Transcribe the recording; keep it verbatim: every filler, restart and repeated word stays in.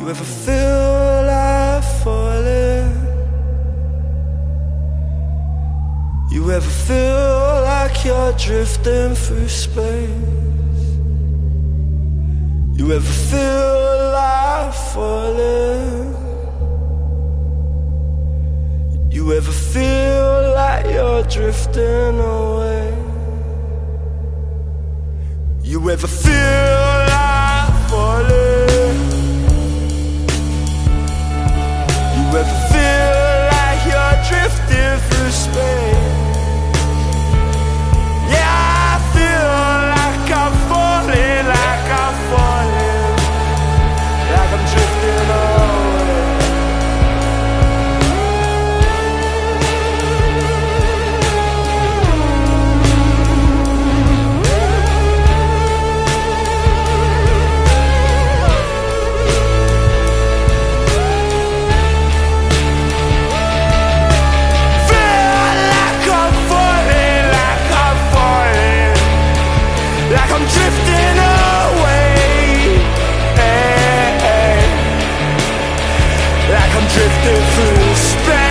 You ever feel like falling? You ever feel like you're drifting through space? You ever feel like falling? You ever feel like you're drifting away? You ever feel like falling? You ever feel like you're drifting through space? Yeah, I feel like I'm falling, like I'm falling, like I'm drifting away. Drifting away, hey, hey. Like I'm drifting through space.